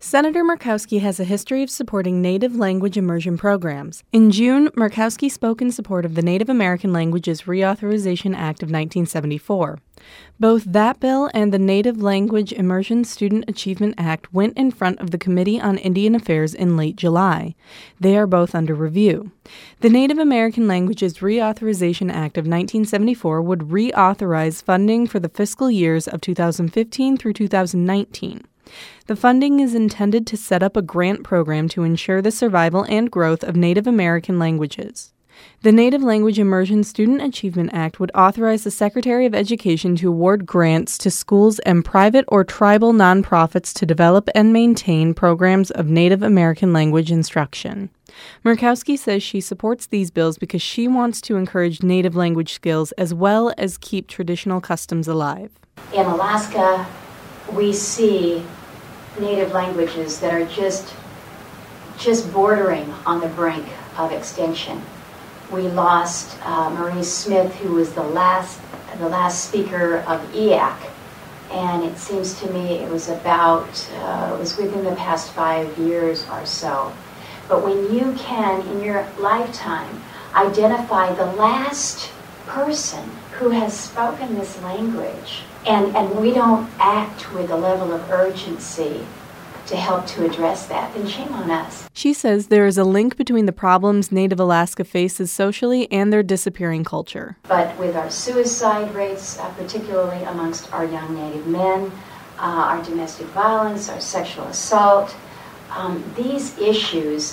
Senator Murkowski has a history of supporting Native language immersion programs. In June, Murkowski spoke in support of the Native American Languages Reauthorization Act of 1974. Both that bill and the Native Language Immersion Student Achievement Act went in front of the Committee on Indian Affairs in late July. They are both under review. The Native American Languages Reauthorization Act of 1974 would reauthorize funding for the fiscal years of 2015 through 2019. The funding is intended to set up a grant program to ensure the survival and growth of Native American languages. The Native Language Immersion Student Achievement Act would authorize the Secretary of Education to award grants to schools and private or tribal nonprofits to develop and maintain programs of Native American language instruction. Murkowski says she supports these bills because she wants to encourage Native language skills as well as keep traditional customs alive. In Alaska, we see Native languages that are just bordering on the brink of extinction. We lost Marie Smith, who was the last speaker of EAC, and it seems to me it was within the past 5 years or so. But when you can, in your lifetime, identify the last person who has spoken this language, and we don't act with a level of urgency to help to address that, then shame on us. She says there is a link between the problems Native Alaska faces socially and their disappearing culture. But with our suicide rates, particularly amongst our young Native men, our domestic violence, our sexual assault, these issues,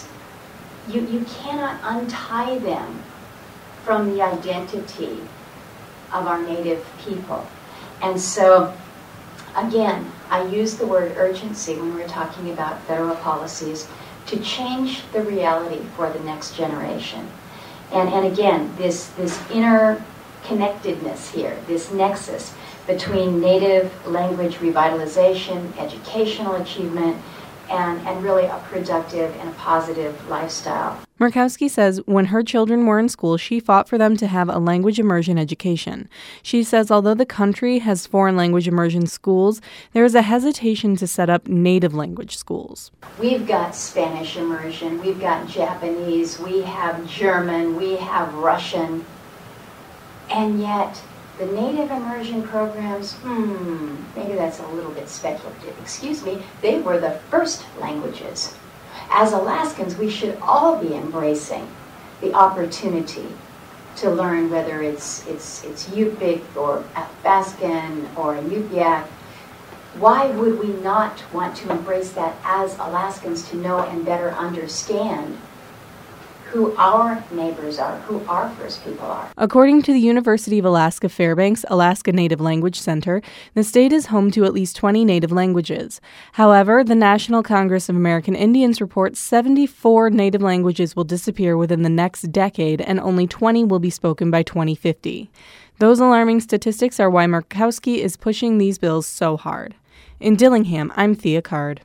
you cannot untie them from the identity of our Native people. And so, again, I use the word urgency when we're talking about federal policies to change the reality for the next generation. And again, this interconnectedness here, this nexus between Native language revitalization, educational achievement, and really a productive and a positive lifestyle. Murkowski says when her children were in school, she fought for them to have a language immersion education. She says although the country has foreign language immersion schools, there is a hesitation to set up Native language schools. We've got Spanish immersion, we've got Japanese, we have German, we have Russian, and yet the Native immersion programs, maybe that's a little bit speculative, excuse me, they were the first languages. As Alaskans, we should all be embracing the opportunity to learn, whether it's Yupik or Athabascan or Yup'ik. Why would we not want to embrace that as Alaskans to know and better understand who our neighbors are, who our First People are? According to the University of Alaska Fairbanks Alaska Native Language Center, the state is home to at least 20 Native languages. However, the National Congress of American Indians reports 74 Native languages will disappear within the next decade and only 20 will be spoken by 2050. Those alarming statistics are why Murkowski is pushing these bills so hard. In Dillingham, I'm Thea Card.